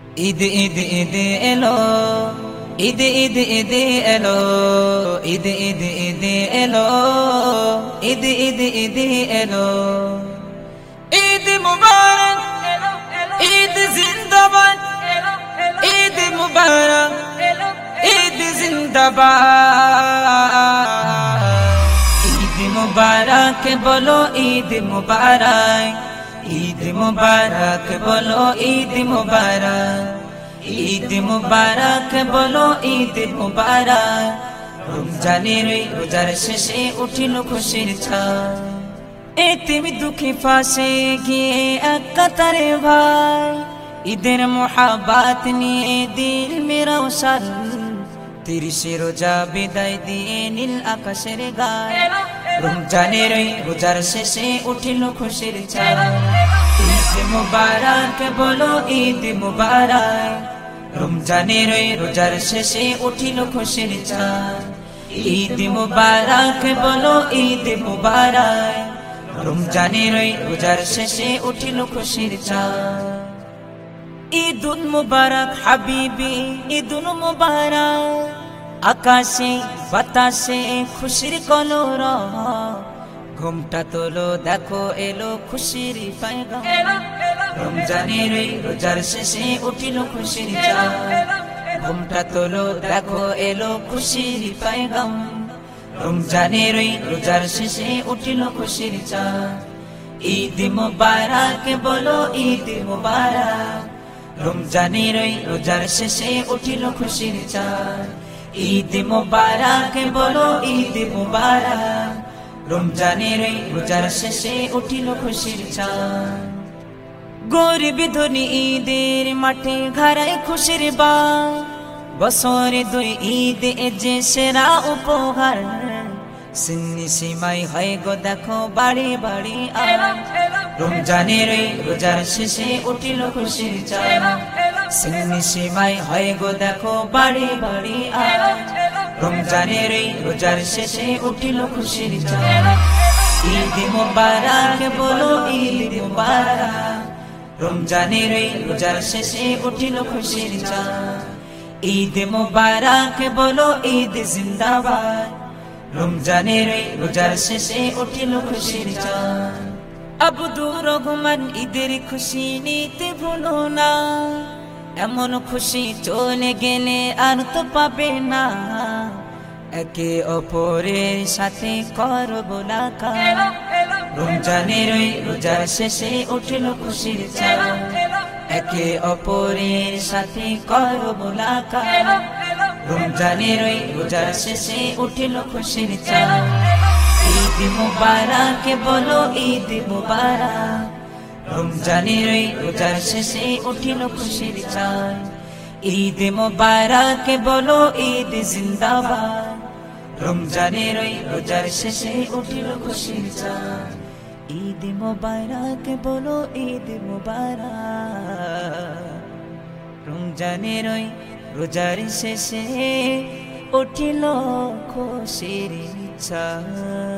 ঈদ ঈদ ঈদ এলো, ঈদ ঈদ ঈদ এলো, ঈদ ঈদ ঈদ এলো, ঈদ ঈদ ঈদ এলো। ঈদ মুবারক, ঈদ জিন্দাবাদ, ঈদ মুবারক, ঈদ জিন্দাবাদ। ঈদ মুবারক বলো, ঈদ মুবারক, ঈদ মুবারক বলো, ঈদ মুবারক, ঈদ মুবারক বলো, ঈদ মুবারক। রমজানের রোজার শেষে উঠিল খুশির ছায়া, এতিম দুঃখী পাশে গিয়ে এক কাতারে ভাই, ঈদের মোহাব্বত নিয়ে দিল মেরা রওশন। 30 রোজা বিদায় দিয়ে নীল আকাশের গায়ে, রমজানের রোজার শেষে উঠিল খুশির ছায়া। ঈদ মুবারক বলো, ঈদ মুবারক, রমজানের রোজার শেষে উঠিল খুশির ছায়া। ঈদ মুবারক বলো, ঈদ মুবারক, রমজানের রোজার শেষে উঠিল খুশির ছায়া। ঈদুল মুবারক হাবিবি, ঈদুল মুবারক, আকাশে বাতাসে খুশির কলরব। ঘুমটা তোলো দেখো এলো খুশির পয়গাম, রমজানের রোজার শেষে উঠিল খুশির ছায়া। ঘুমটা তোলো দেখো এলো খুশির পয়গাম, রমজানের রোজার শেষে উঠিল খুশির ছায়া। ঈদ মুবারক বলো, ঈদ মুবারক, রমজানের রোজার শেষে উঠিল খুশির ছায়া। ঈদ মুবারক বলো, ঈদ মুবারক, রমজানের রোজার শেষে উঠিল খুশির ছায়া। গরিব ধনী ঈদের মাঠে ঘরায় খুশির বা, বছরে 2 ঈদ যে সেরা উপহার। সিন্নি সীমাই হয় গো দেখো বাড়ি বাড়ি আয়, রমজানের রোজার শেষে উঠিল খুশির ছায়া। সিন্নি সীমাই হয় গো দেখো বাড়ি বাড়ি আয়, রমজানের রোজার শেষে উঠিল খুশির ছায়া। ঈদ মুবারক বলো, ঈদ মুবারক, রমজানের রোজার শেষে উঠিল খুশির ছায়া। ঈদ মুবারক বলো, ঈদ জিন্দাবাদ, রমজানের রোজার শেষে উঠিল খুশির ছায়া। আব্দুর রহমান ঈদের খুশি নিতে ভুলো না, এমন খুশি চলে গেলে আর তো পাবে না। একে অপরের সাথে করো মোলাকাত, রমজানের রোজার শেষে উঠিল খুশির ছায়া। একে অপরের সাথে করো মোলাকাত, রমজানের রোজার শেষে উঠিল খুশির ছায়া। ঈদ মুবারক বলো, ঈদ মুবারক, রমজানের রোজার শেষে উঠিল খুশির ছায়া। ঈদ মুবারক বলো, ঈদ জিন্দাবাদ, রমজানের রোজার শেষে উঠিল খুশির ছায়া। ঈদ মুবারক বলো, ঈদ মুবারক, রমজানের রোজার শেষে উঠিল খুশির ছায়া।